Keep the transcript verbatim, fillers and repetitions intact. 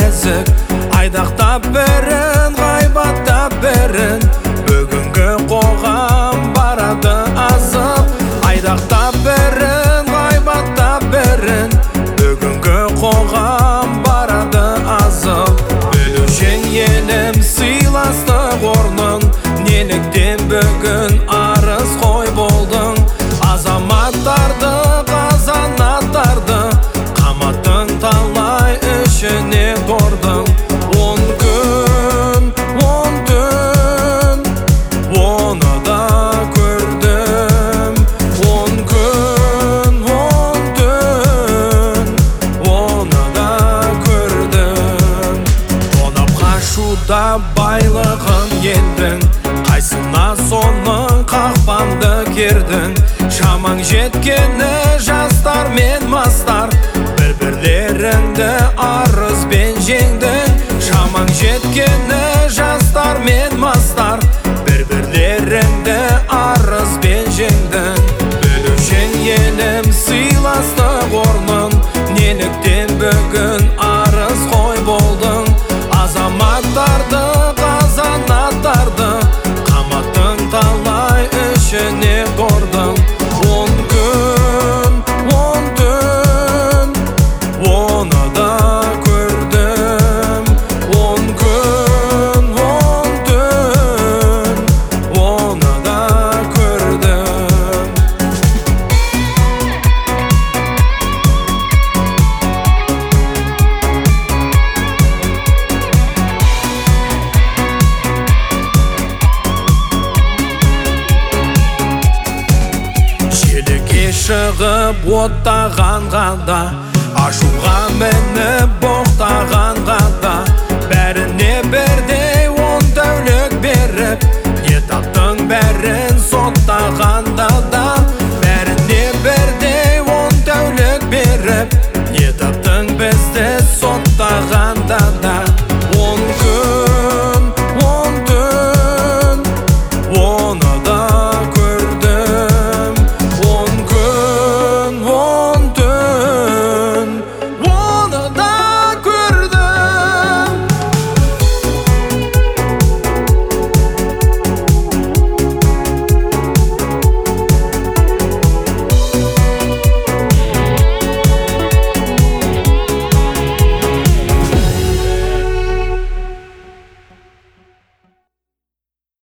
нәзік, айдақтап бірін, ғайбаттап бірін. Бүгінгі қоғам барады азып, айдақтап бірін, ғайбаттап бірін. Бүгінгі қоғам барады азып. Білушен елім сыйластық орның, неліктен бүгін арыз қой болдың. Азаматтарды, қазанаттарды, қаматтың талай ішіне тордың. Он күн, он түн, оны да көрдім. Он күн, он түн, оны да көрдім. Тонап қашуда байлығын елдің, қайсына соның қақпанды кердің. Шамаң жеткені жастар мен мастар, бір-бірлеріңді арызбен жеңдің. Шамаң жеткені жастар мен мастар, бір-бірлеріңді арызбен жеңдің. Білушен елім сыйластық орның, неліктен бүгін арыз қой болдың. Азаматтарды, қазанаттарды, қаматтың талай ішіне тордың. Он күн, он түн, оны да көрдім. Он күн, он түн, оны да көрдім. Желіге шығып оттағанға да, ашуға мініп